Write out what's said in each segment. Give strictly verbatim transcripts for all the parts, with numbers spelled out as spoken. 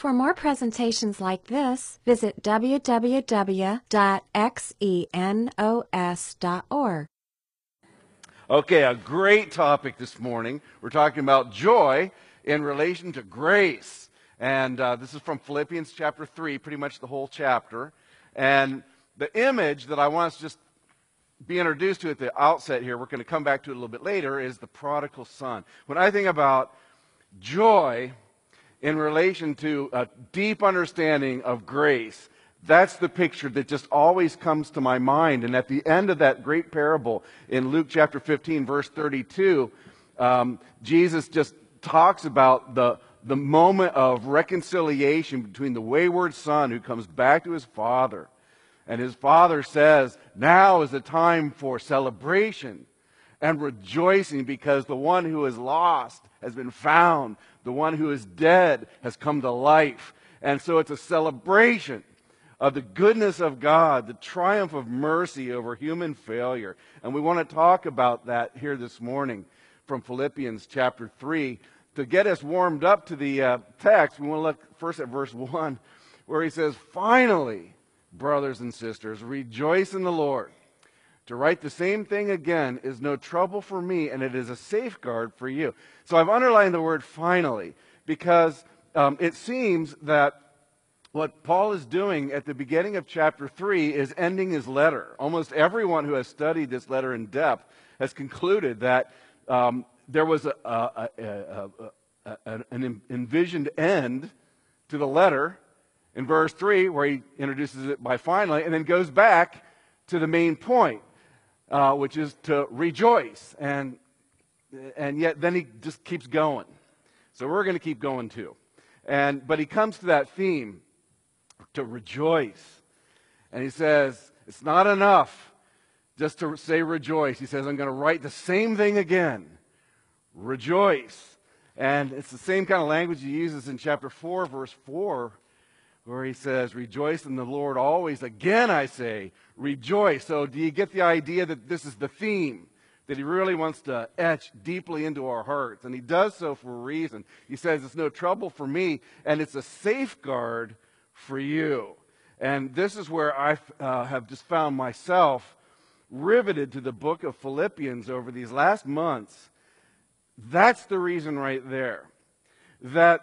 For more presentations like this, visit w w w dot xenos dot org. Okay, a great topic this morning. We're talking about joy in relation to grace. And uh, this is from Philippians chapter three, pretty much the whole chapter. And the image that I want us to just be introduced to at the outset here, we're going to come back to it a little bit later, is the prodigal son. When I think about joy in relation to a deep understanding of grace, that's the picture that just always comes to my mind. And at the end of that great parable in Luke chapter fifteen, verse thirty-two, um, Jesus just talks about the, the moment of reconciliation between the wayward son who comes back to his father. And his father says, now is the time for celebration and rejoicing because the one who is lost has been found. The one who is dead has come to life. And so it's a celebration of the goodness of God, the triumph of mercy over human failure. And we want to talk about that here this morning from Philippians chapter three. To get us warmed up to the uh, text, we want to look first at verse one, where he says, finally, brothers and sisters, rejoice in the Lord. To write the same thing again is no trouble for me, and it is a safeguard for you. So I've underlined the word finally, because um, it seems that what Paul is doing at the beginning of chapter three is ending his letter. Almost everyone who has studied this letter in depth has concluded that um, there was a, a, a, a, a, an envisioned end to the letter in verse three, where he introduces it by finally, and then goes back to the main point, uh, which is to rejoice. And, and yet then he just keeps going. So we're going to keep going too. And, but he comes to that theme, to rejoice. And he says, it's not enough just to say rejoice. He says, I'm going to write the same thing again. Rejoice. And it's the same kind of language he uses in chapter four, verse four, where he says, rejoice in the Lord always. Again, I say, rejoice. So do you get the idea that this is the theme that he really wants to etch deeply into our hearts? And he does so for a reason. He says, it's no trouble for me, and it's a safeguard for you. And this is where I uh, have just found myself riveted to the book of Philippians over these last months. That's the reason right there. That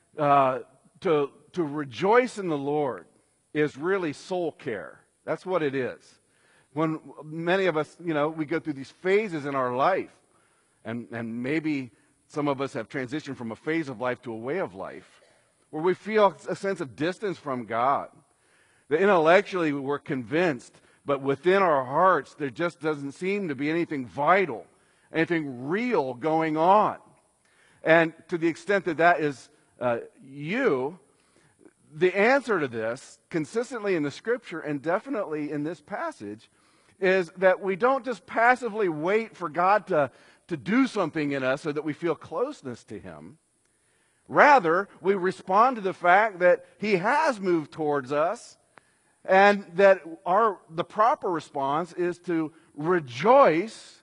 uh, to, to rejoice in the Lord is really soul care. That's what it is. When many of us, you know, we go through these phases in our life, and, and maybe some of us have transitioned from a phase of life to a way of life, where we feel a sense of distance from God. That intellectually we're convinced, but within our hearts there just doesn't seem to be anything vital, anything real going on. And to the extent that that is uh, you, the answer to this, consistently in the Scripture and definitely in this passage, is that we don't just passively wait for God to, to do something in us so that we feel closeness to Him. Rather, we respond to the fact that He has moved towards us, and that our the proper response is to rejoice,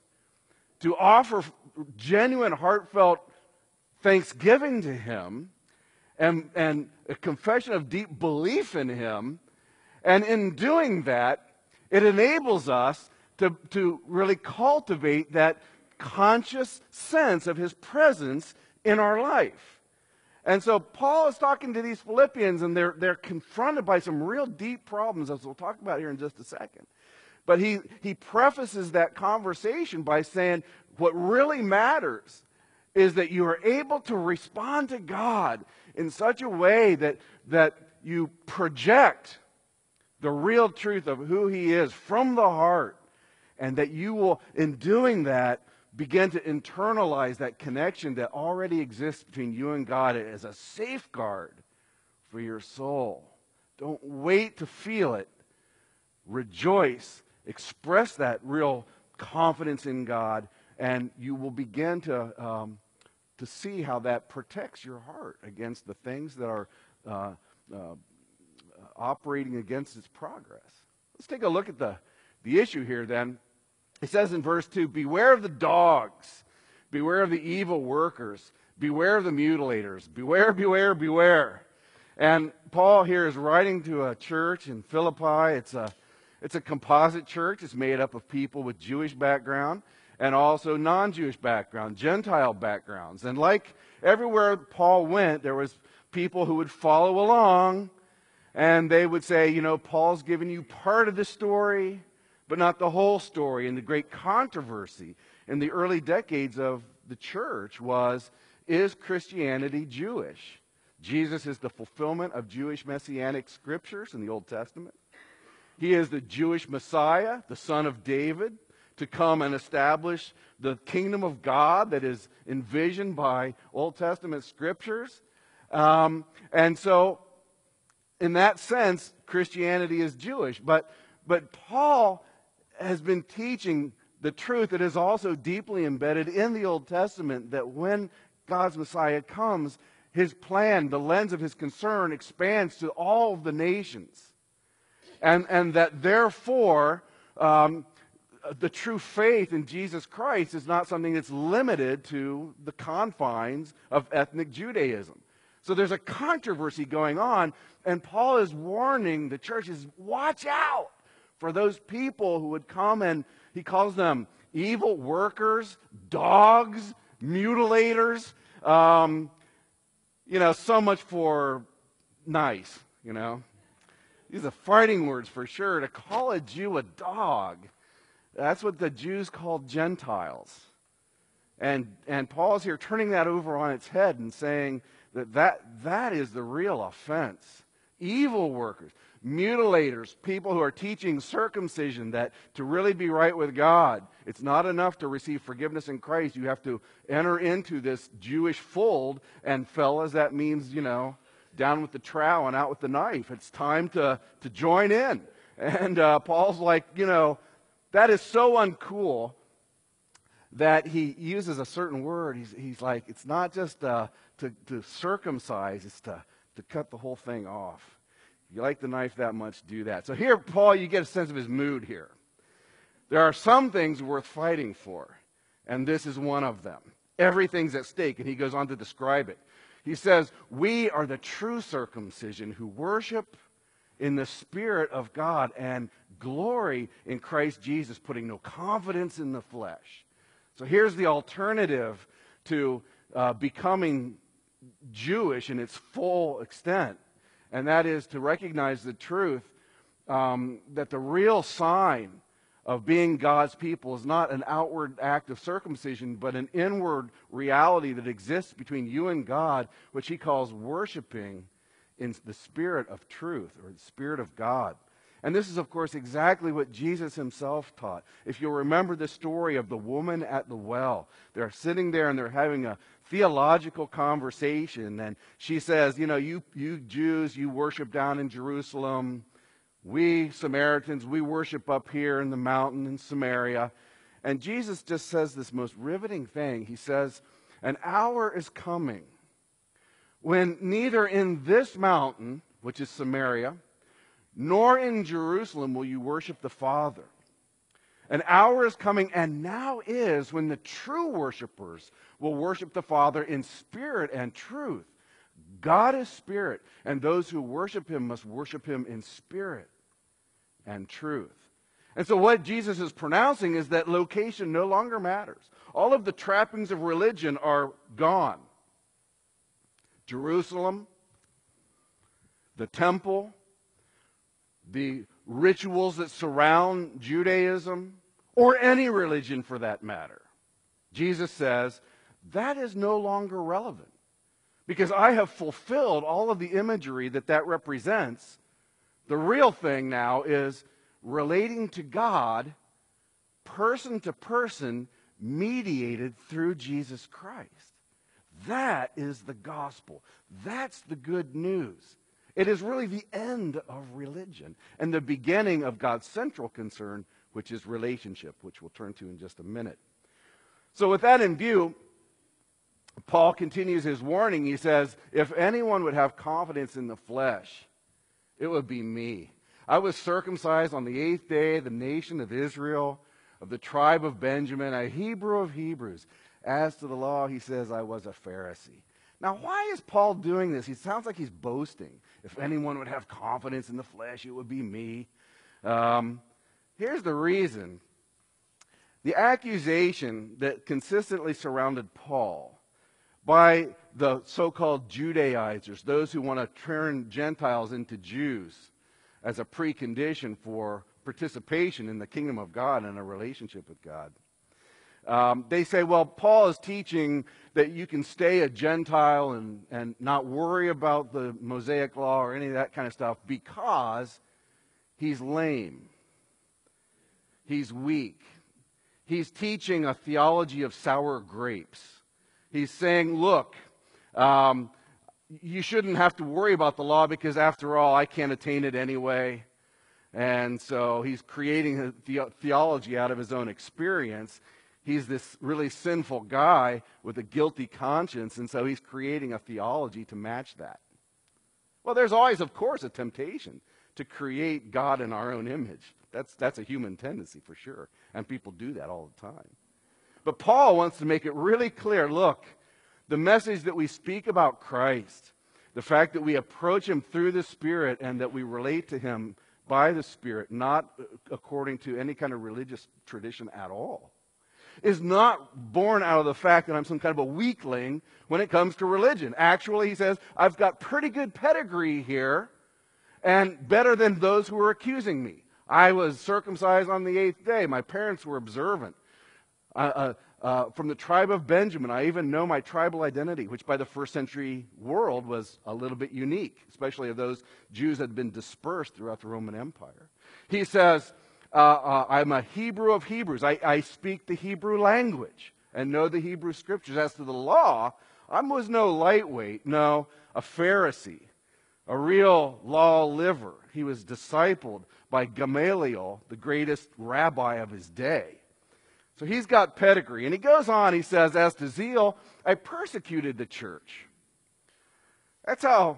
to offer genuine, heartfelt thanksgiving to Him, and, and a confession of deep belief in Him. And in doing that, it enables us to, to really cultivate that conscious sense of His presence in our life. And so Paul is talking to these Philippians, and they're, they're confronted by some real deep problems, as we'll talk about here in just a second. But he, he prefaces that conversation by saying what really matters is that you are able to respond to God in such a way that, that you project the real truth of who He is from the heart, and that you will, in doing that, begin to internalize that connection that already exists between you and God as a safeguard for your soul. Don't wait to feel it. Rejoice. Express that real confidence in God, and you will begin to, um, to see how that protects your heart against the things that are uh, uh, operating against its progress. Let's take a look at the, the issue here then. It says in verse two, beware of the dogs, beware of the evil workers, beware of the mutilators, beware, beware, beware. And Paul here is writing to a church in Philippi. It's a, it's a composite church. It's made up of people with Jewish background and also non-Jewish background, Gentile backgrounds. And like everywhere Paul went, there was people who would follow along, and they would say, you know, Paul's giving you part of the story, but not the whole story. And the great controversy in the early decades of the church was, is Christianity Jewish? Jesus is the fulfillment of Jewish messianic scriptures in the Old Testament. He is the Jewish Messiah, the son of David, to come and establish the kingdom of God that is envisioned by Old Testament scriptures. Um, and so, in that sense, Christianity is Jewish. But, but Paul has been teaching the truth that is also deeply embedded in the Old Testament, that when God's Messiah comes, his plan, the lens of his concern, expands to all of the nations. And, and that therefore, um, the true faith in Jesus Christ is not something that's limited to the confines of ethnic Judaism. So there's a controversy going on, and Paul is warning the churches, watch out for those people who would come, and he calls them evil workers, dogs, mutilators, um, you know, so much for nice, you know. These are fighting words for sure. To call a Jew a dog, that's what the Jews called Gentiles. And, and Paul's here turning that over on its head and saying that that, that is the real offense. Evil workers, mutilators, people who are teaching circumcision, that to really be right with God, it's not enough to receive forgiveness in Christ. You have to enter into this Jewish fold. And fellas, that means, you know, down with the trowel and out with the knife. It's time to, to join in. And uh, Paul's like, you know, that is so uncool that he uses a certain word. He's, he's like, it's not just uh, to, to circumcise, it's to, to cut the whole thing off. If you like the knife that much, do that. So here, Paul, you get a sense of his mood here. There are some things worth fighting for, and this is one of them. Everything's at stake, and he goes on to describe it. He says, we are the true circumcision who worship in the Spirit of God and glory in Christ Jesus, putting no confidence in the flesh. So here's the alternative to uh, becoming Jewish in its full extent, and that is to recognize the truth um, that the real sign of being God's people is not an outward act of circumcision, but an inward reality that exists between you and God, which he calls worshiping in the Spirit of truth, or the Spirit of God. And this is, of course, exactly what Jesus himself taught. If you'll remember the story of the woman at the well, they're sitting there and they're having a theological conversation, and she says, you know, you, you Jews, you worship down in Jerusalem. We Samaritans, we worship up here in the mountain in Samaria. And Jesus just says this most riveting thing. He says, an hour is coming when neither in this mountain, which is Samaria, nor in Jerusalem will you worship the Father. An hour is coming, and now is, when the true worshipers will worship the Father in spirit and truth. God is spirit, and those who worship him must worship him in spirit and truth. And so what Jesus is pronouncing is that location no longer matters. All of the trappings of religion are gone. Jerusalem, the temple, the rituals that surround Judaism, or any religion for that matter. Jesus says, that is no longer relevant, because I have fulfilled all of the imagery that that represents. The real thing now is relating to God, person to person, mediated through Jesus Christ. That is the gospel. That's the good news. It is really the end of religion and the beginning of God's central concern, which is relationship, which we'll turn to in just a minute. So with that in view, Paul continues his warning. He says, if anyone would have confidence in the flesh, it would be me. I was circumcised on the eighth day, the nation of Israel, of the tribe of Benjamin, a Hebrew of Hebrews. As to the law, he says, I was a Pharisee. Now, why is Paul doing this? He sounds like he's boasting. If anyone would have confidence in the flesh, it would be me. Um, here's the reason. The accusation that consistently surrounded Paul by the so-called Judaizers, those who want to turn Gentiles into Jews as a precondition for participation in the kingdom of God and a relationship with God. Um, they say, well, Paul is teaching that you can stay a Gentile and, and not worry about the Mosaic law or any of that kind of stuff because he's lame. He's weak. He's teaching a theology of sour grapes. He's saying, look, um, you shouldn't have to worry about the law because after all, I can't attain it anyway. And so he's creating a the- theology out of his own experience. He's this really sinful guy with a guilty conscience, and so he's creating a theology to match that. Well, there's always, of course, a temptation to create God in our own image. That's, that's a human tendency for sure, and people do that all the time. But Paul wants to make it really clear, look, the message that we speak about Christ, the fact that we approach him through the Spirit and that we relate to him by the Spirit, not according to any kind of religious tradition at all, is not born out of the fact that I'm some kind of a weakling when it comes to religion. Actually, he says, I've got pretty good pedigree here and better than those who are accusing me. I was circumcised on the eighth day. My parents were observant. Uh, uh, uh, from the tribe of Benjamin, I even know my tribal identity, which by the first century world was a little bit unique, especially of those Jews that had been dispersed throughout the Roman Empire. He says, uh, uh, I'm a Hebrew of Hebrews. I, I speak the Hebrew language and know the Hebrew scriptures. As to the law, I was no lightweight, no, a Pharisee, a real law liver. He was discipled by Gamaliel, the greatest rabbi of his day. So he's got pedigree. And he goes on, he says, as to zeal, I persecuted the church. That's how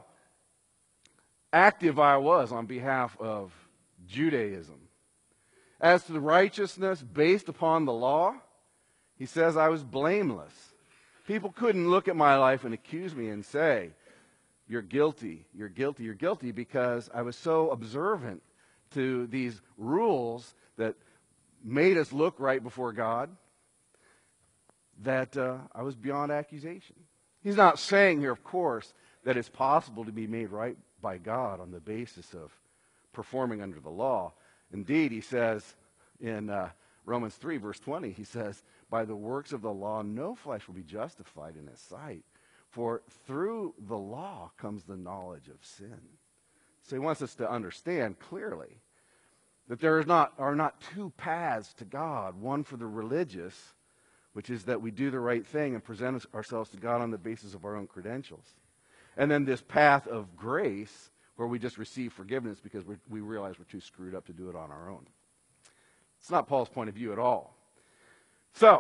active I was on behalf of Judaism. As to the righteousness based upon the law, he says I was blameless. People couldn't look at my life and accuse me and say, you're guilty, you're guilty, you're guilty, because I was so observant to these rules that made us look right before God, that uh, I was beyond accusation. He's not saying here, of course, that it's possible to be made right by God on the basis of performing under the law. Indeed, he says in uh, Romans three, verse twenty, he says, by the works of the law, no flesh will be justified in his sight, for through the law comes the knowledge of sin. So he wants us to understand clearly that there is not, are not two paths to God, one for the religious, which is that we do the right thing and present ourselves to God on the basis of our own credentials. And then this path of grace, where we just receive forgiveness because we, we realize we're too screwed up to do it on our own. It's not Paul's point of view at all. So,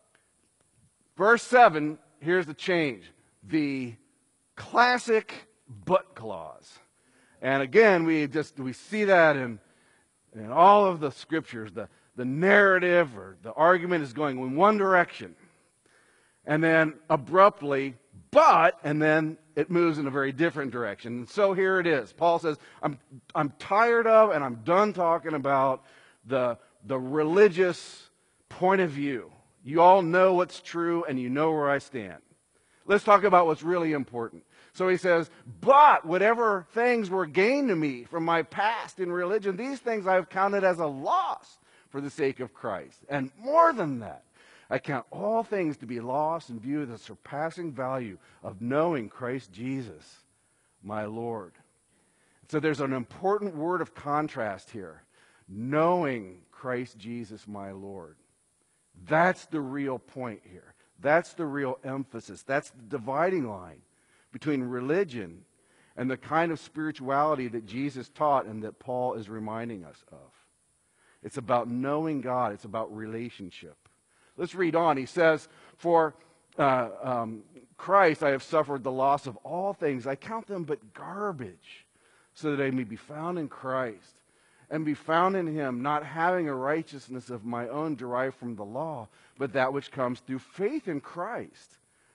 verse seven, here's the change. The classic but clause. And again, we just we see that in In all of the scriptures, the, the narrative or the argument is going in one direction. And then abruptly, but, and then it moves in a very different direction. And so here it is. Paul says, I'm, I'm tired of and I'm done talking about the, the religious point of view. You all know what's true and you know where I stand. Let's talk about what's really important. So he says, but whatever things were gained to me from my past in religion, these things I've counted as a loss for the sake of Christ. And more than that, I count all things to be lost in view of the surpassing value of knowing Christ Jesus, my Lord. So there's an important word of contrast here. Knowing Christ Jesus, my Lord. That's the real point here. That's the real emphasis. That's the dividing line between religion and the kind of spirituality that Jesus taught and that Paul is reminding us of. It's about knowing God. It's about relationship. Let's read on. He says, for uh, um, Christ I have suffered the loss of all things. I count them but garbage, so that I may be found in Christ and be found in him, not having a righteousness of my own derived from the law, but that which comes through faith in Christ,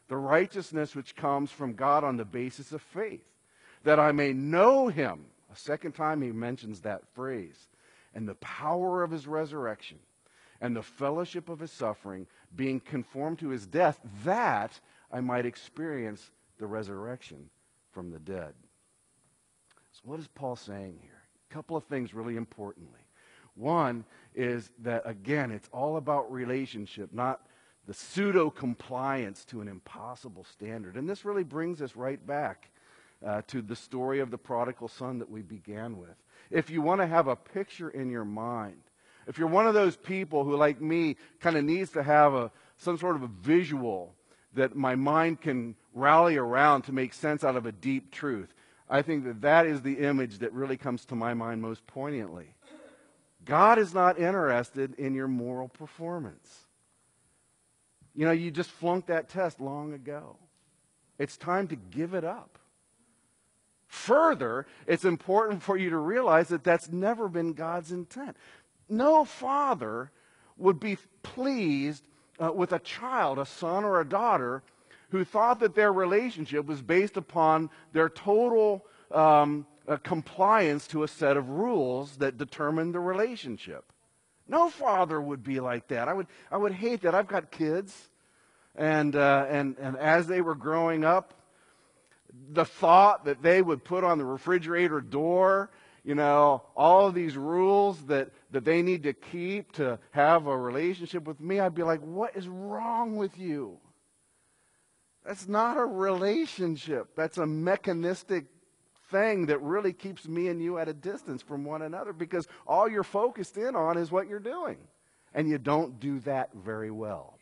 the righteousness which comes from God on the basis of faith, that I may know him. A second time he mentions that phrase. And the power of his resurrection and the fellowship of his suffering, being conformed to his death, that I might experience the resurrection from the dead. So what is Paul saying here? A couple of things really importantly. One is that, again, it's all about relationship, not the pseudo-compliance to an impossible standard. And this really brings us right back uh, to the story of the prodigal son that we began with. If you want to have a picture in your mind, if you're one of those people who, like me, kind of needs to have a some sort of a visual that my mind can rally around to make sense out of a deep truth, I think that that is the image that really comes to my mind most poignantly. God is not interested in your moral performance. You know, you just flunked that test long ago. It's time to give it up. Further, it's important for you to realize that that's never been God's intent. No father would be pleased uh, with a child, a son or a daughter, who thought that their relationship was based upon their total um, uh, compliance to a set of rules that determined the relationship. No father would be like that. I would, I would hate that. I've got kids, and uh, and and as they were growing up, the thought that they would put on the refrigerator door, you know, all of these rules that, that they need to keep to have a relationship with me, I'd be like, what is wrong with you? That's not a relationship. That's a mechanistic thing that really keeps me and you at a distance from one another, because all you're focused in on is what you're doing. And you don't do that very well.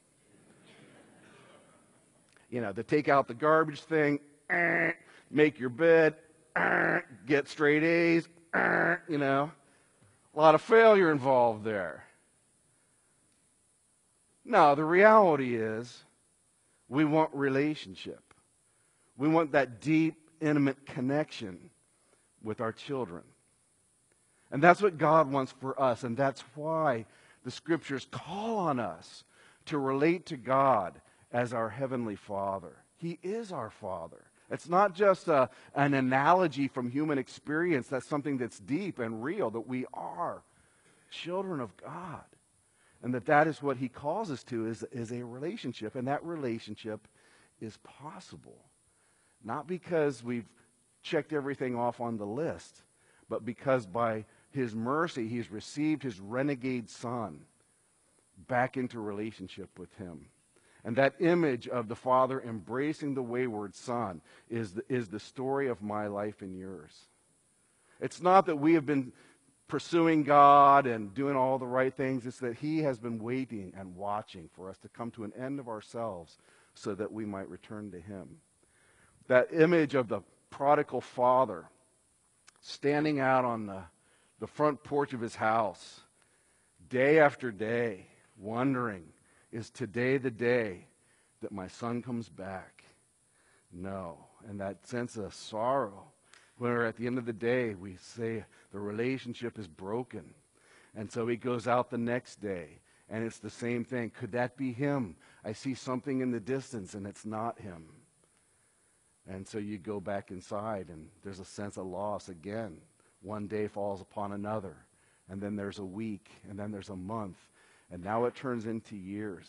You know, the take out the garbage thing, make your bed, get straight A's, you know. A lot of failure involved there. No, the reality is we want relationship. We want that deep, intimate connection with our children. And that's what God wants for us, and that's why the Scriptures call on us to relate to God as our Heavenly Father. He is our Father. It's not just a, an analogy from human experience. That's something that's deep and real, that we are children of God. And that that is what he calls us to, is, is a relationship. And that relationship is possible. Not because we've checked everything off on the list, but because by his mercy, he's received his renegade son back into relationship with him. And that image of the Father embracing the wayward son is the, is the story of my life and yours. It's not that we have been pursuing God and doing all the right things. It's that he has been waiting and watching for us to come to an end of ourselves so that we might return to him. That image of the prodigal father standing out on the, the front porch of his house day after day, wondering, is today the day that my son comes back? No. And that sense of sorrow, where at the end of the day we say the relationship is broken. And so he goes out the next day, and it's the same thing. Could that be him? I see something in the distance, and it's not him. And so you go back inside, and there's a sense of loss again. One day falls upon another, and then there's a week, and then there's a month. And now it turns into years.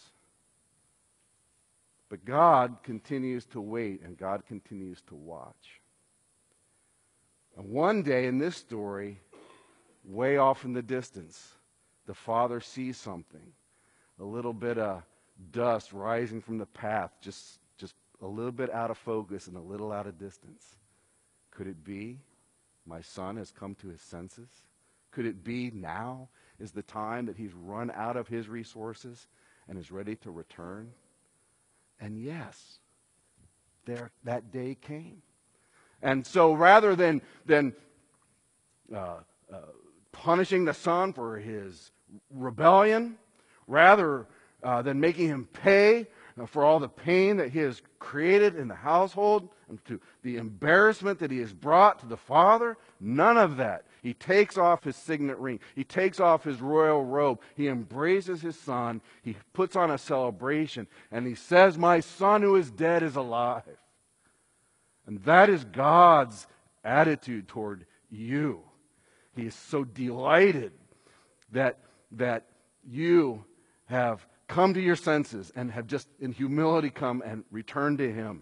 But God continues to wait, and God continues to watch. And one day in this story, way off in the distance, the father sees something. A little bit of dust rising from the path, just, just a little bit out of focus and a little out of distance. Could it be my son has come to his senses? Could it be now is the time that he's run out of his resources and is ready to return? And yes, there that day came. And so rather than, than uh, uh, punishing the son for his rebellion, rather uh, than making him pay for all the pain that he has created in the household and to the embarrassment that he has brought to the father, none of that. He takes off his signet ring. He takes off his royal robe. He embraces his son. He puts on a celebration. And he says, my son who is dead is alive. And that is God's attitude toward you. He is so delighted that, that you have come to your senses and have just in humility come and returned to him.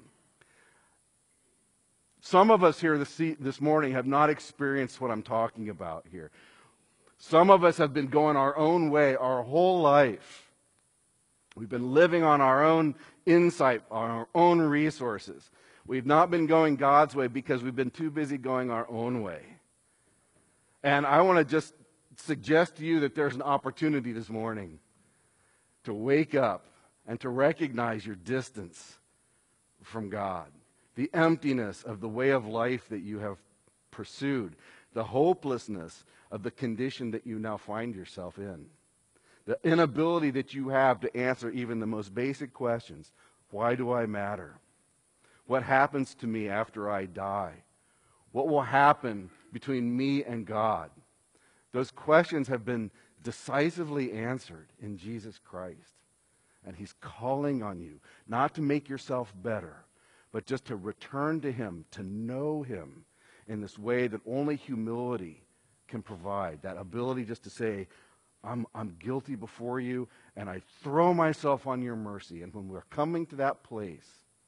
Some of us here this, this morning have not experienced what I'm talking about here. Some of us have been going our own way our whole life. We've been living on our own insight, on our own resources. We've not been going God's way because we've been too busy going our own way. And I want to just suggest to you that there's an opportunity this morning to wake up and to recognize your distance from God. The emptiness of the way of life that you have pursued. The hopelessness of the condition that you now find yourself in. The inability that you have to answer even the most basic questions. Why do I matter? What happens to me after I die? What will happen between me and God? Those questions have been decisively answered in Jesus Christ. And he's calling on you not to make yourself better, but just to return to him, to know him in this way that only humility can provide. That ability just to say, I'm, I'm guilty before you, and I throw myself on your mercy. And when we're coming to that place,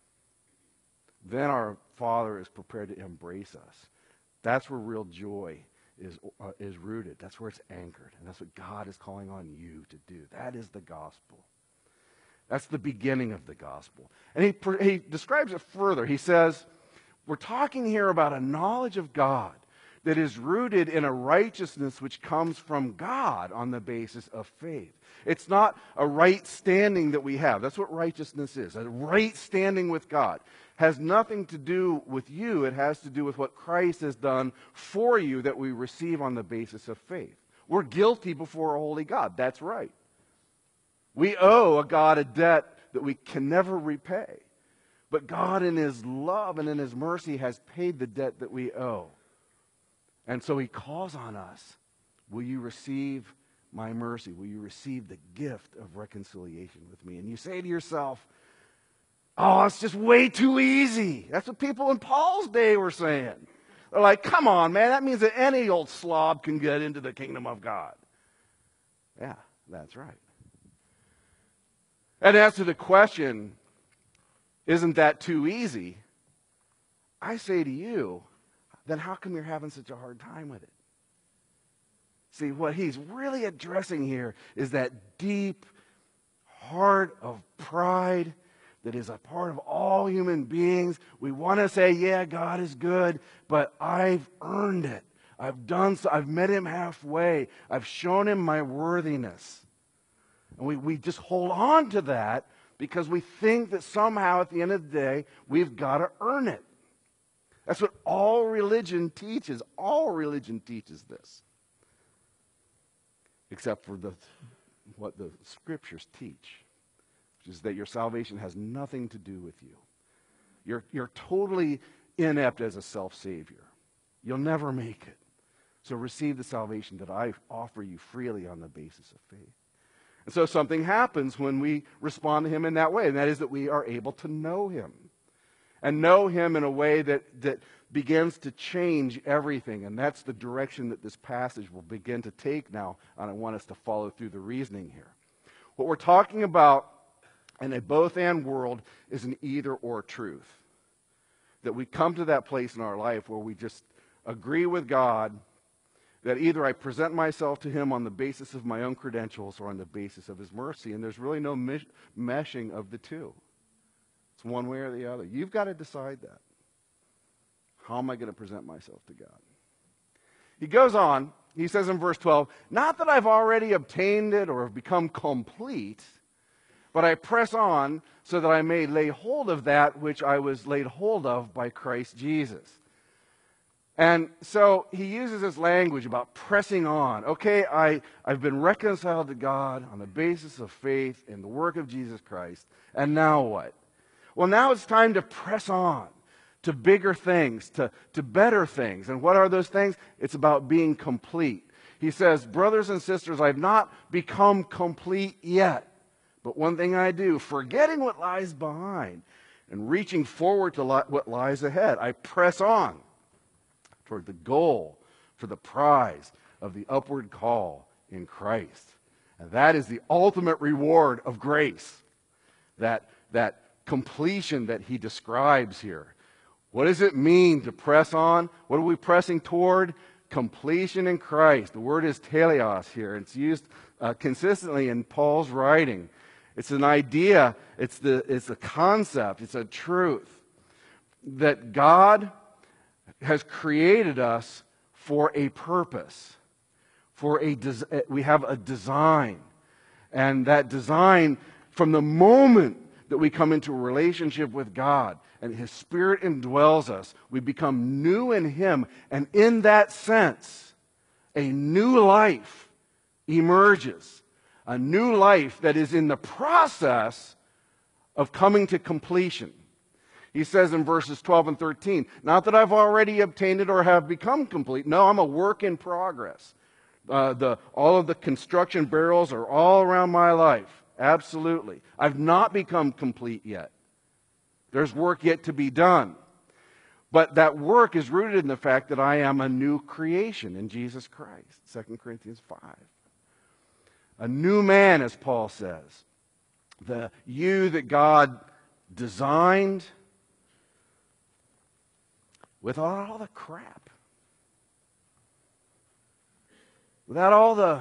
then our Father is prepared to embrace us. That's where real joy is, uh, is rooted. That's where it's anchored. And that's what God is calling on you to do. That is the gospel. That's the beginning of the gospel. And he, he describes it further. He says, we're talking here about a knowledge of God that is rooted in a righteousness which comes from God on the basis of faith. It's not a right standing that we have. That's what righteousness is. A right standing with God has nothing to do with you. It has to do with what Christ has done for you that we receive on the basis of faith. We're guilty before a holy God. That's right. We owe a God a debt that we can never repay. But God in his love and in his mercy has paid the debt that we owe. And so he calls on us. Will you receive my mercy? Will you receive the gift of reconciliation with me? And you say to yourself, oh, it's just way too easy. That's what people in Paul's day were saying. They're like, come on, man, that means that any old slob can get into the kingdom of God. Yeah, that's right. And as to the question, isn't that too easy? I say to you, then how come you're having such a hard time with it? See, what he's really addressing here is that deep heart of pride that is a part of all human beings. We want to say, yeah, God is good, but I've earned it. I've done so. I've met him halfway. I've shown him my worthiness. And we, we just hold on to that because we think that somehow at the end of the day, we've got to earn it. That's what all religion teaches. All religion teaches this. Except for the, what the scriptures teach, which is that your salvation has nothing to do with you. You're, you're totally inept as a self-savior. You'll never make it. So receive the salvation that I offer you freely on the basis of faith. And so something happens when we respond to him in that way, and that is that we are able to know him. And know him in a way that, that begins to change everything. And that's the direction that this passage will begin to take now. And I want us to follow through the reasoning here. What we're talking about in a both-and world is an either-or truth. That we come to that place in our life where we just agree with God that either I present myself to him on the basis of my own credentials or on the basis of his mercy. And there's really no mesh- meshing of the two. It's one way or the other. You've got to decide that. How am I going to present myself to God? He goes on. He says in verse twelve, not that I've already obtained it or have become complete, but I press on so that I may lay hold of that which I was laid hold of by Christ Jesus. And so he uses this language about pressing on. Okay, I, I've been reconciled to God on the basis of faith in the work of Jesus Christ. And now what? Well, now it's time to press on, to bigger things, to, to better things. And what are those things? It's about being complete. He says, brothers and sisters, I've not become complete yet. But one thing I do, forgetting what lies behind and reaching forward to li- what lies ahead, I press on toward the goal for the prize of the upward call in Christ. And that is the ultimate reward of grace. That, that completion that he describes here. What does it mean to press on? What are we pressing toward? Completion in Christ. The word is teleos here. It's used uh, consistently in Paul's writing. It's an idea. It's the it's a concept. It's a truth that God has created us for a purpose. For a des- we have a design, and that design, from the moment that we come into a relationship with God and His Spirit indwells us, we become new in Him, and in that sense, a new life emerges. A new life that is in the process of coming to completion. He says in verses twelve and thirteen, not that I've already obtained it or have become complete. No, I'm a work in progress. Uh, the, all of the construction barrels are all around my life. Absolutely. I've not become complete yet. There's work yet to be done. But that work is rooted in the fact that I am a new creation in Jesus Christ. Second Corinthians five. A new man, as Paul says. The you that God designed without all the crap. Without all the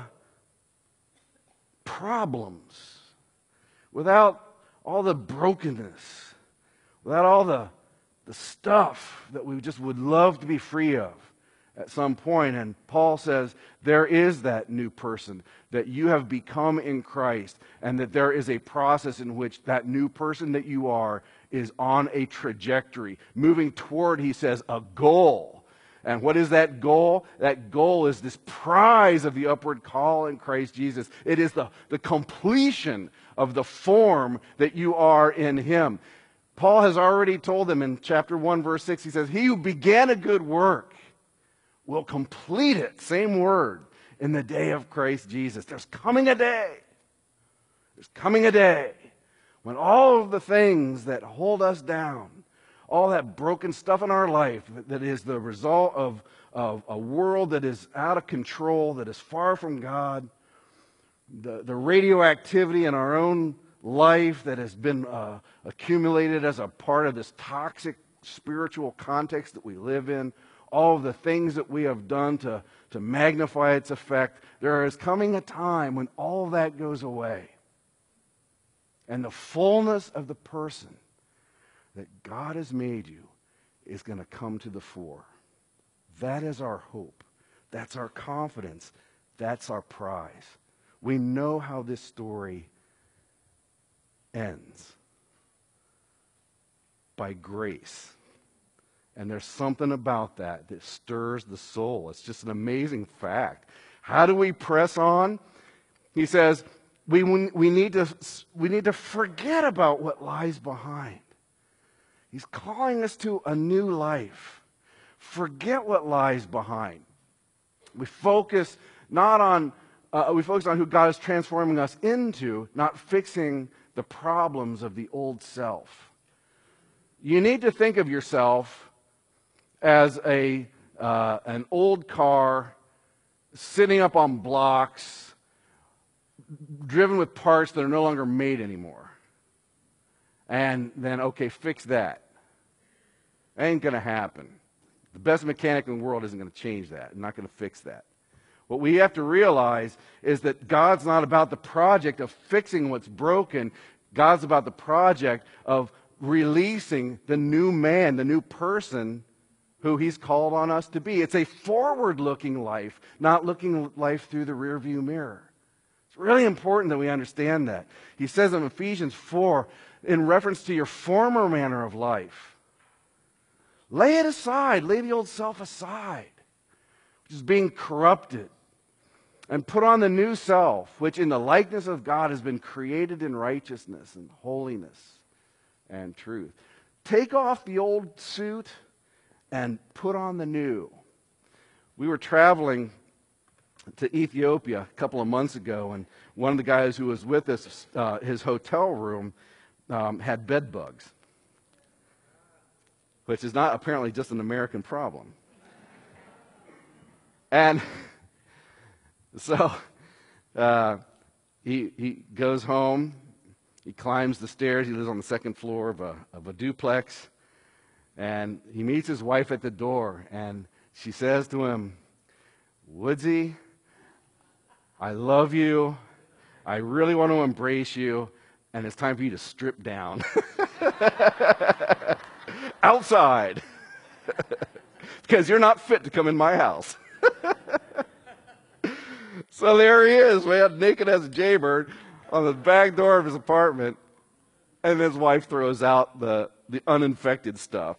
problems. Without all the brokenness. Without all the, the stuff that we just would love to be free of at some point. And Paul says there is that new person that you have become in Christ, and that there is a process in which that new person that you are is on a trajectory, moving toward, he says, a goal. And what is that goal? That goal is this prize of the upward call in Christ Jesus. It is the, the completion of the form that you are in Him. Paul has already told them in chapter one, verse six, he says, he who began a good work will complete it, same word, in the day of Christ Jesus. There's coming a day. There's coming a day when all of the things that hold us down, all that broken stuff in our life that is the result of, of a world that is out of control, that is far from God, the, the radioactivity in our own life that has been uh, accumulated as a part of this toxic spiritual context that we live in, all of the things that we have done to, to magnify its effect, there is coming a time when all of that goes away. And the fullness of the person that God has made you is going to come to the fore. That is our hope. That's our confidence. That's our prize. We know how this story ends. By grace. And there's something about that that stirs the soul. It's just an amazing fact. How do we press on? He says, we, we, need to, we need to forget about what lies behind. He's calling us to a new life. Forget what lies behind. We focus not on, uh, we focus on who God is transforming us into, not fixing the problems of the old self. You need to think of yourself as a uh, an old car sitting up on blocks, driven with parts that are no longer made anymore. And then, okay, fix that. Ain't going to happen. The best mechanic in the world isn't going to change that. I'm not going to fix that. What we have to realize is that God's not about the project of fixing what's broken. God's about the project of releasing the new man, the new person who He's called on us to be. It's a forward-looking life, not looking life through the rearview mirror. It's really important that we understand that. He says in Ephesians four, in reference to your former manner of life, lay it aside, lay the old self aside, which is being corrupted, and put on the new self, which in the likeness of God has been created in righteousness and holiness and truth. take off the old suit and put on the new. We were traveling to Ethiopia a couple of months ago, and one of the guys who was with us, uh, his hotel room um, had bed bugs, which is not apparently just an American problem. And so uh, he he goes home, he climbs the stairs, he lives on the second floor of a of a duplex, and he meets his wife at the door, and she says to him, "Woodsy, I love you. I really want to embrace you, and it's time for you to strip down." Outside. Because you're not fit to come in my house. So there he is, man, naked as a jaybird on the back door of his apartment, and his wife throws out the, the uninfected stuff.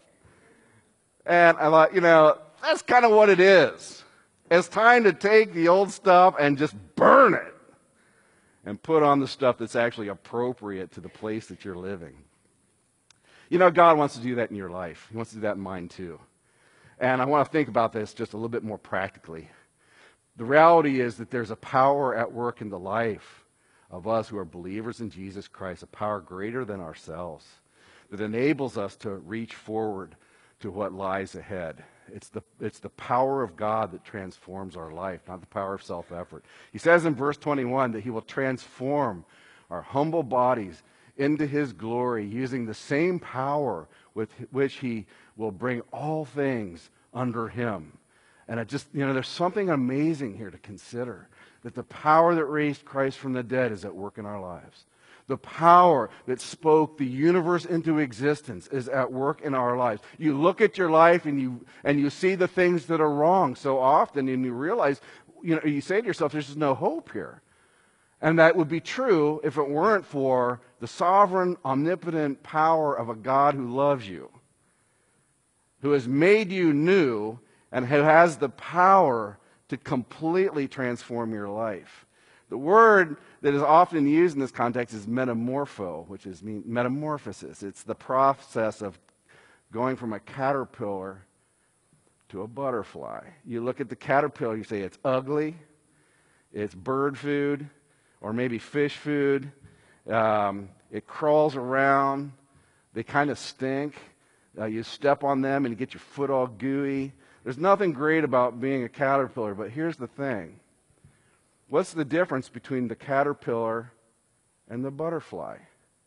And I thought, you know, that's kind of what it is. It's time to take the old stuff and just burn it and put on the stuff that's actually appropriate to the place that you're living. You know, God wants to do that in your life. He wants to do that in mine too. And I want to think about this just a little bit more practically. The reality is that there's a power at work in the life of us who are believers in Jesus Christ, a power greater than ourselves that enables us to reach forward to what lies ahead. It's the, it's the power of God that transforms our life, not the power of self-effort. He says in verse twenty-one that he will transform our humble bodies into his glory using the same power with which he will bring all things under him. And it just, you know, there's something amazing here to consider, that the power that raised Christ from the dead is at work in our lives. The power that spoke the universe into existence is at work in our lives. You look at your life and you and you see the things that are wrong so often, and you realize, you know, you say to yourself, there's just no hope here. And that would be true if it weren't for the sovereign, omnipotent power of a God who loves you, who has made you new, and who has the power to completely transform your life. The word that is often used in this context is metamorpho, which is mean metamorphosis. It's the process of going from a caterpillar to a butterfly. You look at the caterpillar, you say it's ugly, it's bird food, or maybe fish food. Um, it crawls around. They kind of stink. Uh, you step on them and you get your foot all gooey. There's nothing great about being a caterpillar, but here's the thing. What's the difference between the caterpillar and the butterfly?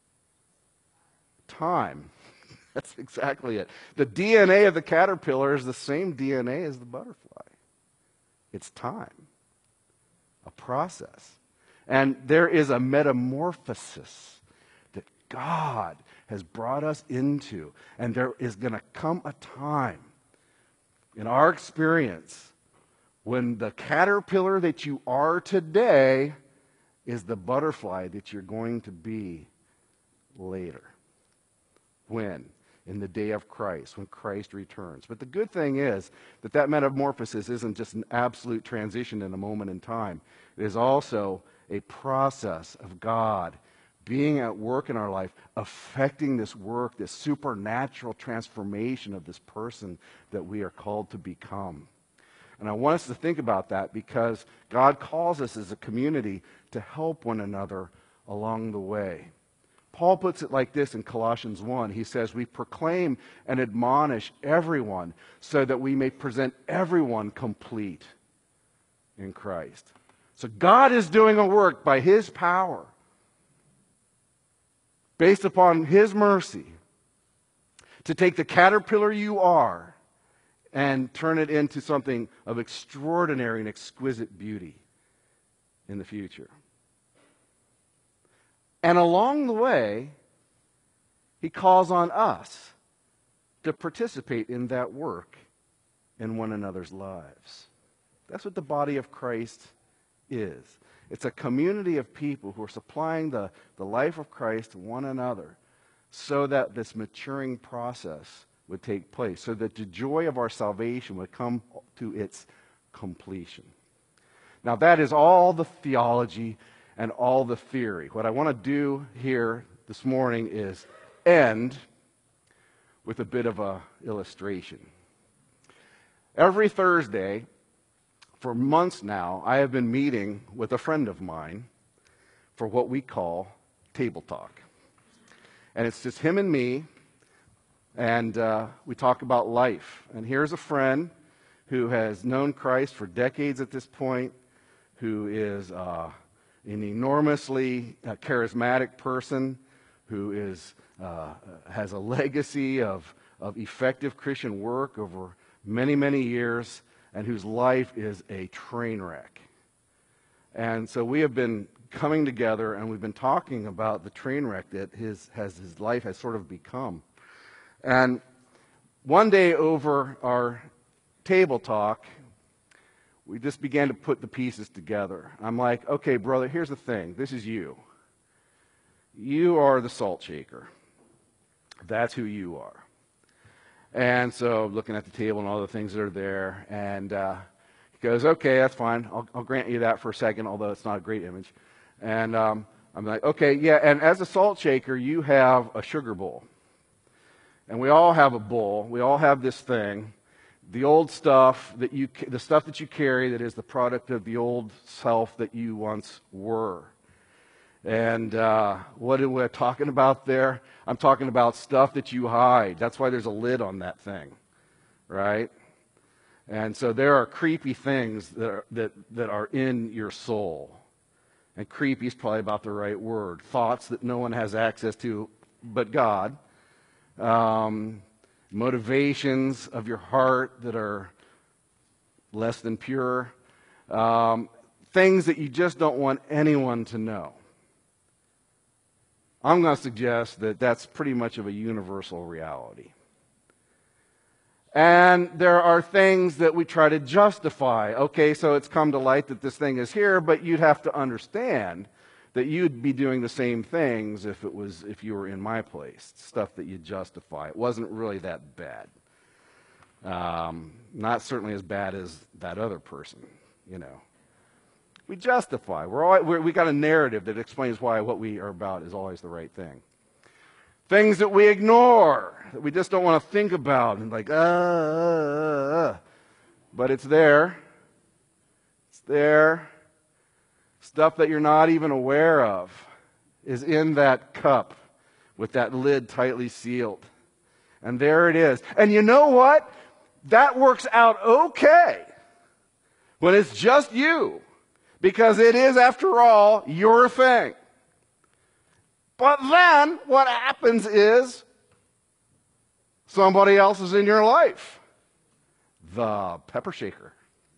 Time. That's exactly it. The D N A of the caterpillar is the same D N A as the butterfly. It's time. A process. And there is a metamorphosis that God has brought us into. And there is going to come a time in our experience when the caterpillar that you are today is the butterfly that you're going to be later. When? In the day of Christ, when Christ returns. But the good thing is that that metamorphosis isn't just an absolute transition in a moment in time. It is also a process of God being at work in our life, affecting this work, this supernatural transformation of this person that we are called to become. And I want us to think about that because God calls us as a community to help one another along the way. Paul puts it like this in Colossians one. He says, we proclaim and admonish everyone so that we may present everyone complete in Christ. So God is doing a work by his power, based upon his mercy, to take the caterpillar you are and turn it into something of extraordinary and exquisite beauty in the future. And along the way, he calls on us to participate in that work in one another's lives. That's what the body of Christ is. It's a community of people who are supplying the, the life of Christ to one another so that this maturing process would take place, so that the joy of our salvation would come to its completion. Now that is all the theology and all the theory. What I want to do here this morning is end with a bit of a illustration. Every Thursday, for months now, I have been meeting with a friend of mine for what we call table talk. And it's just him and me, and uh, we talk about life. And here's a friend who has known Christ for decades at this point, who is uh, an enormously uh, charismatic person, who is uh, has a legacy of, of effective Christian work over many, many years, and whose life is a train wreck. And so we have been coming together, and we've been talking about the train wreck that his has his life has sort of become. And one day over our table talk, we just began to put the pieces together. I'm like, okay, brother, here's the thing. This is you. You are the salt shaker. That's who you are. And so looking at the table and all the things that are there, and uh, he goes, okay, that's fine. I'll, I'll grant you that for a second, although it's not a great image. And um, I'm like, okay, yeah, and as a salt shaker, you have a sugar bowl. And we all have a bowl. We all have this thing. The old stuff that you, the stuff that you carry that is the product of the old self that you once were. And uh, what are we talking about there? I'm talking about stuff that you hide. That's why there's a lid on that thing, right? And so there are creepy things that are, that, that are in your soul. And creepy is probably about the right word. Thoughts that no one has access to but God. Um, motivations of your heart that are less than pure. Um, things that you just don't want anyone to know. I'm going to suggest that that's pretty much of a universal reality. And there are things that we try to justify. Okay, so it's come to light that this thing is here, but you'd have to understand that you'd be doing the same things if it was if you were in my place. Stuff that you justify. It wasn't really that bad. Um, not certainly as bad as that other person, you know. We justify. We're all, we're, we got a narrative that explains why what we are about is always the right thing. Things that we ignore, that we just don't want to think about, and like, uh, uh, uh. But it's there. It's there. Stuff that you're not even aware of is in that cup with that lid tightly sealed. And there it is. And you know what? That works out okay when it's just you. Because it is, after all, your thing. But then what happens is somebody else is in your life. The pepper shaker.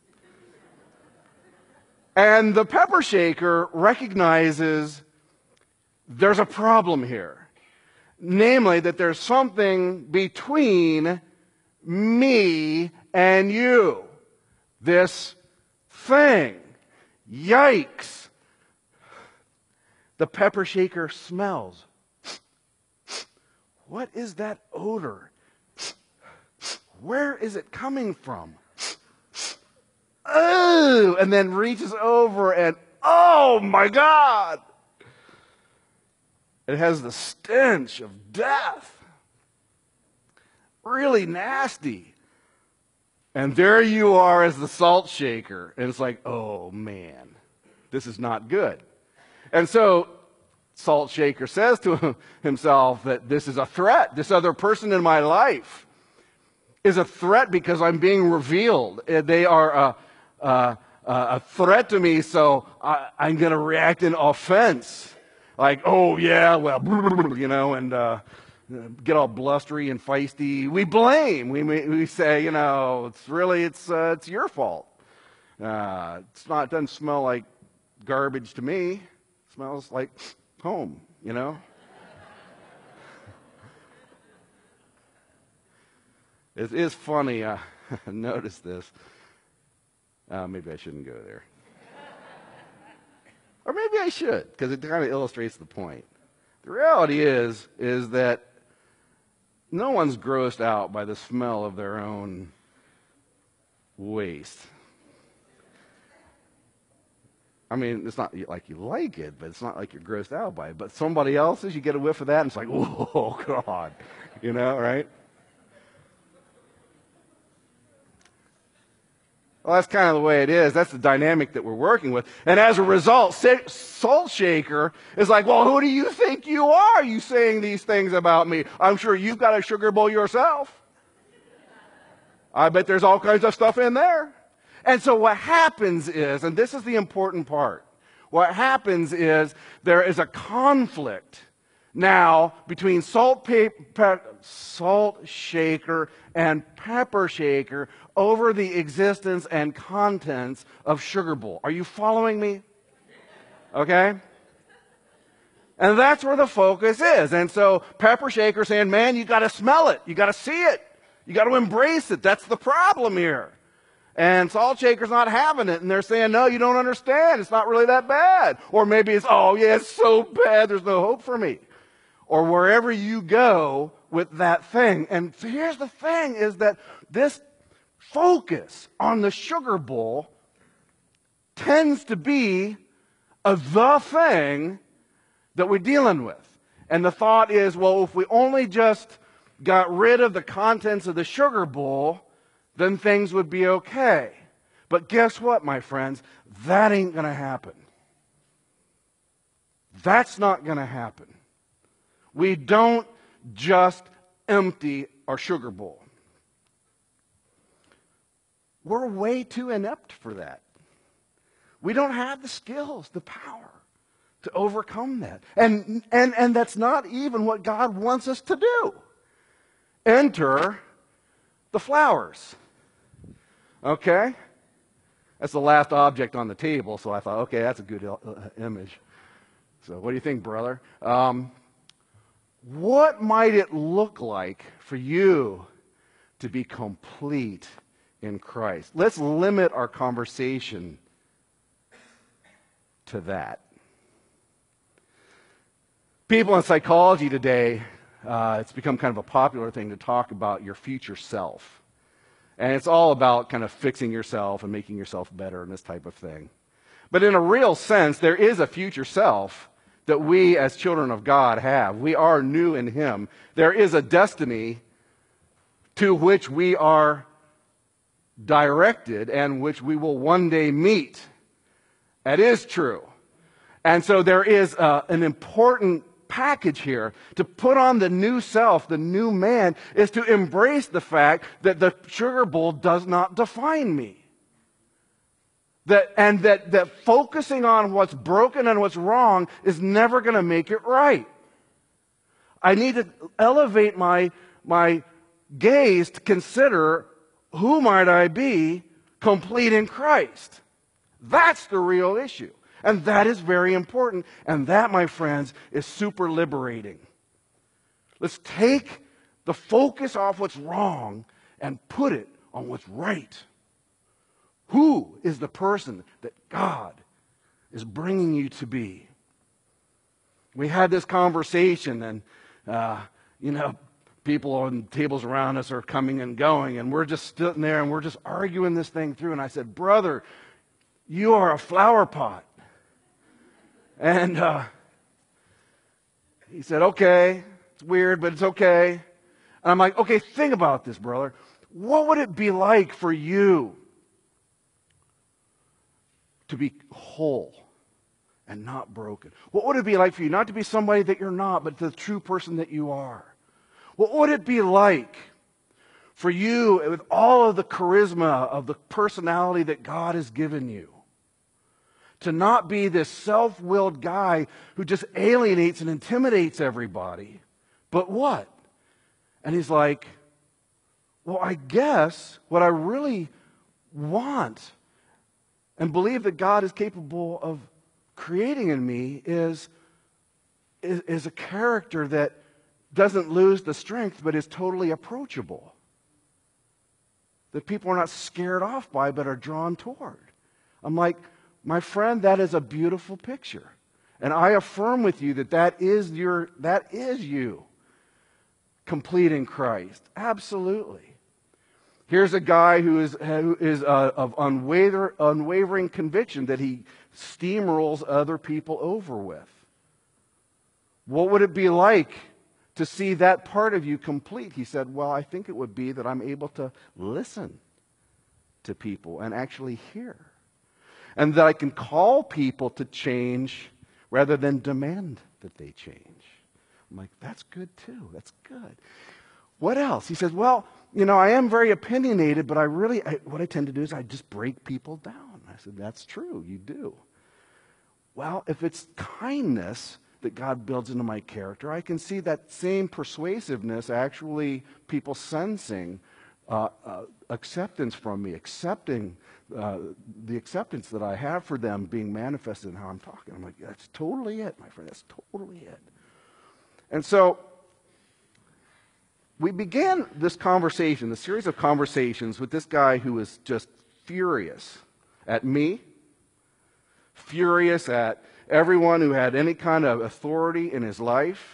And the pepper shaker recognizes there's a problem here. Namely, that there's something between me and you. This thing. Yikes. The pepper shaker smells. What is that odor? Where is it coming from? Oh, and then reaches over and, oh my God. It has the stench of death. Really nasty. And there you are as the salt shaker. And it's like, oh man, this is not good. And so, salt shaker says to himself that this is a threat. This other person in my life is a threat because I'm being revealed. They are a, a, a threat to me, so I, I'm going to react in offense. Like, oh yeah, well, you know, and uh, get all blustery and feisty. We blame. We we say, you know, it's really it's uh, it's your fault. Uh, it's not. It doesn't smell like garbage to me. It smells like home. You know. It is funny. Uh, notice this. Uh, maybe I shouldn't go there. Or maybe I should, because it kind of illustrates the point. The reality is, is that no one's grossed out by the smell of their own waste. I mean, it's not like you like it, but it's not like you're grossed out by it. But somebody else's, you get a whiff of that, and it's like, oh, God. You know, right? Well, that's kind of the way it is. That's the dynamic that we're working with. And as a result, Salt Shaker is like, well, who do you think you are, you saying these things about me? I'm sure you've got a sugar bowl yourself. I bet there's all kinds of stuff in there. And so what happens is, and this is the important part, what happens is there is a conflict now between salt, pe- pe- salt shaker and pepper shaker over the existence and contents of sugar bowl. Are you following me? Okay? And that's where the focus is. And so pepper shaker saying, man, you got to smell it. You got to see it. You got to embrace it. That's the problem here. And Salt Shaker's not having it, and they're saying, no, you don't understand. It's not really that bad. Or maybe it's, oh, yeah, it's so bad, there's no hope for me. Or wherever you go with that thing. And here's the thing, is that this focus on the sugar bowl tends to be a the thing that we're dealing with. And the thought is, well, if we only just got rid of the contents of the sugar bowl, then things would be okay. But guess what, my friends? That ain't going to happen. That's not going to happen. We don't just empty our sugar bowl. We're way too inept for that. We don't have the skills, the power to overcome that. And, and, and that's not even what God wants us to do. Enter the flowers. Okay? That's the last object on the table, so I thought, okay, that's a good uh, image. So what do you think, brother? Um, what might it look like for you to be complete in Christ? Let's limit our conversation to that. People in psychology today, uh, it's become kind of a popular thing to talk about your future self. And it's all about kind of fixing yourself and making yourself better and this type of thing. But in a real sense, there is a future self that we as children of God have. We are new in Him. There is a destiny to which we are directed and which we will one day meet. That is true. And so there is uh, an important package here. To put on the new self, the new man, is to embrace the fact that the sugar bowl does not define me. That, and that, that focusing on what's broken and what's wrong is never going to make it right. I need to elevate my, my gaze to consider, who might I be complete in Christ? That's the real issue. And that is very important. And that, my friends, is super liberating. Let's take the focus off what's wrong and put it on what's right. Who is the person that God is bringing you to be? We had this conversation, and, uh, you know, people on tables around us are coming and going, and we're just sitting there, and we're just arguing this thing through. And I said, brother, you are a flower pot. And uh, he said, okay, it's weird, but it's okay. And I'm like, okay, think about this, brother. What would it be like for you to be whole and not broken? What would it be like for you not to be somebody that you're not, but the true person that you are? What would it be like for you, with all of the charisma of the personality that God has given you, to not be this self-willed guy who just alienates and intimidates everybody, but what? And he's like, well, I guess what I really want and believe that God is capable of creating in me is, is, is a character that doesn't lose the strength, but is totally approachable. That people are not scared off by, but are drawn toward. I'm like, my friend, that is a beautiful picture. And I affirm with you that that is your, that is you, complete in Christ. Absolutely. Here's a guy who is, who is uh, of unwaver, unwavering conviction that he steamrolls other people over with. What would it be like to see that part of you complete? He said, well, I think it would be that I'm able to listen to people and actually hear. And that I can call people to change rather than demand that they change. I'm like, that's good too. That's good. What else? He says, well, you know, I am very opinionated, but I really, I, what I tend to do is I just break people down. I said, that's true. You do. Well, if it's kindness that God builds into my character, I can see that same persuasiveness actually people sensing uh, uh, acceptance from me, accepting uh, the acceptance that I have for them being manifested in how I'm talking. I'm like, that's totally it, my friend. That's totally it. And so we began this conversation, the series of conversations with this guy who was just furious at me, furious at everyone who had any kind of authority in his life,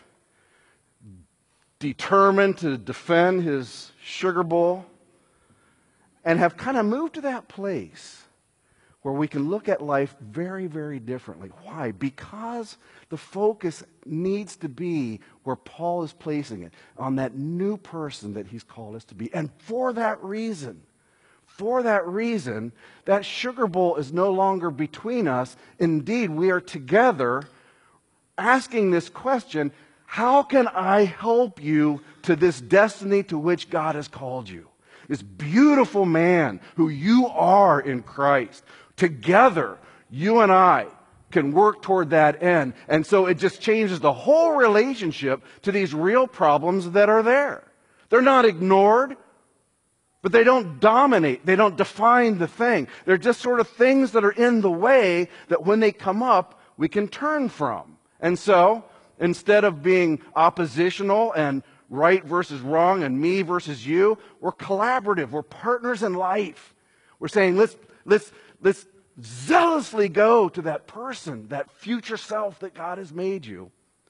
determined to defend his sugar bowl, and have kind of moved to that place where we can look at life very, very differently. Why? Because the focus needs to be where Paul is placing it, on that new person that he's called us to be. And for that reason, For that reason, that sugar bowl is no longer between us. Indeed, we are together asking this question, how can I help you to this destiny to which God has called you? This beautiful man who you are in Christ. Together, you and I can work toward that end. And so it just changes the whole relationship to these real problems that are there. They're not ignored. But they don't dominate. They don't define the thing. They're just sort of things that are in the way that when they come up, we can turn from. And so, instead of being oppositional and right versus wrong and me versus you, we're collaborative. We're partners in life. We're saying, let's, let's, let's zealously go to that person, that future self that God has made you,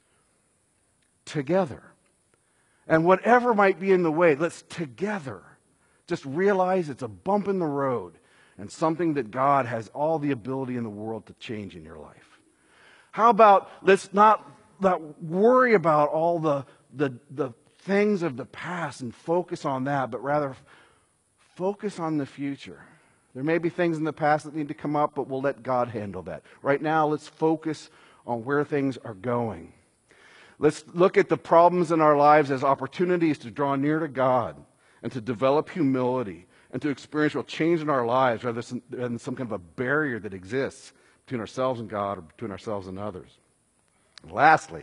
together. And whatever might be in the way, let's together just realize it's a bump in the road and something that God has all the ability in the world to change in your life. How about let's not, not worry about all the, the, the things of the past and focus on that, but rather focus on the future. There may be things in the past that need to come up, but we'll let God handle that. Right now, let's focus on where things are going. Let's look at the problems in our lives as opportunities to draw near to God and to develop humility and to experience real change in our lives rather than some kind of a barrier that exists between ourselves and God or between ourselves and others. And lastly,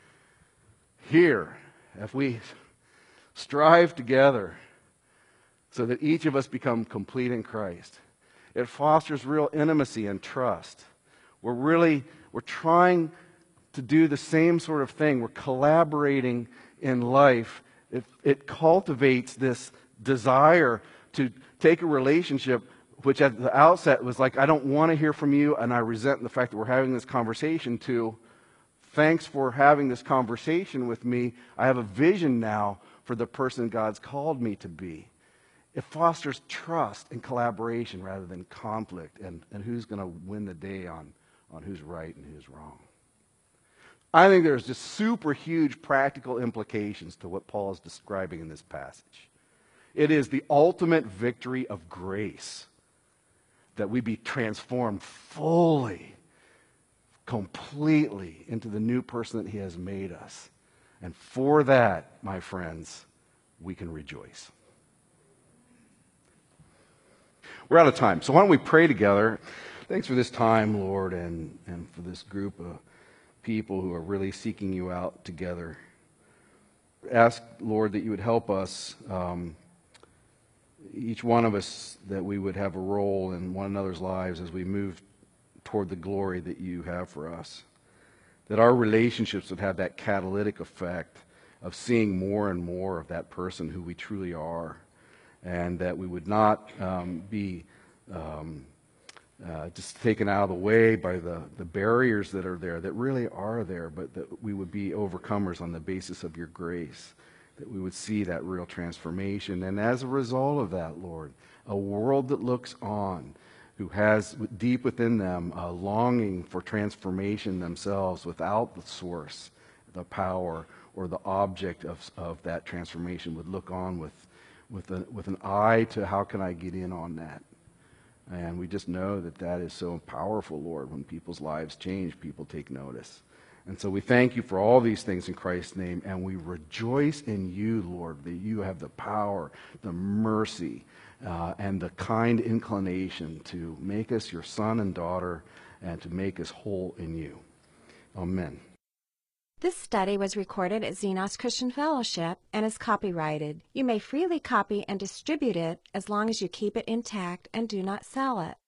here, if we strive together so that each of us become complete in Christ, it fosters real intimacy and trust. We're really, we're trying to do the same sort of thing. We're collaborating in life. It, it cultivates this desire to take a relationship which at the outset was like, I don't want to hear from you and I resent the fact that we're having this conversation, to thanks for having this conversation with me. I have a vision now for the person God's called me to be. It fosters trust and collaboration rather than conflict and, and who's going to win the day on, on who's right and who's wrong. I think there's just super huge practical implications to what Paul is describing in this passage. It is the ultimate victory of grace that we be transformed fully, completely into the new person that he has made us. And for that, my friends, we can rejoice. We're out of time, so why don't we pray together. Thanks for this time, Lord, and, and for this group of people who are really seeking you out together. Ask, Lord, that you would help us, um, each one of us, that we would have a role in one another's lives as we move toward the glory that you have for us. That our relationships would have that catalytic effect of seeing more and more of that person who we truly are, and that we would not um, be um, Uh, just taken out of the way by the, the barriers that are there, that really are there, but that we would be overcomers on the basis of your grace, that we would see that real transformation. And as a result of that, Lord, a world that looks on, who has deep within them a longing for transformation themselves without the source, the power, or the object of, of that transformation, would look on with, with, a, with an eye to how can I get in on that. And we just know that that is so powerful, Lord. When people's lives change, people take notice. And so we thank you for all these things in Christ's name, and we rejoice in you, Lord, that you have the power, the mercy, uh, and the kind inclination to make us your son and daughter and to make us whole in you. Amen. This study was recorded at Xenos Christian Fellowship and is copyrighted. You may freely copy and distribute it as long as you keep it intact and do not sell it.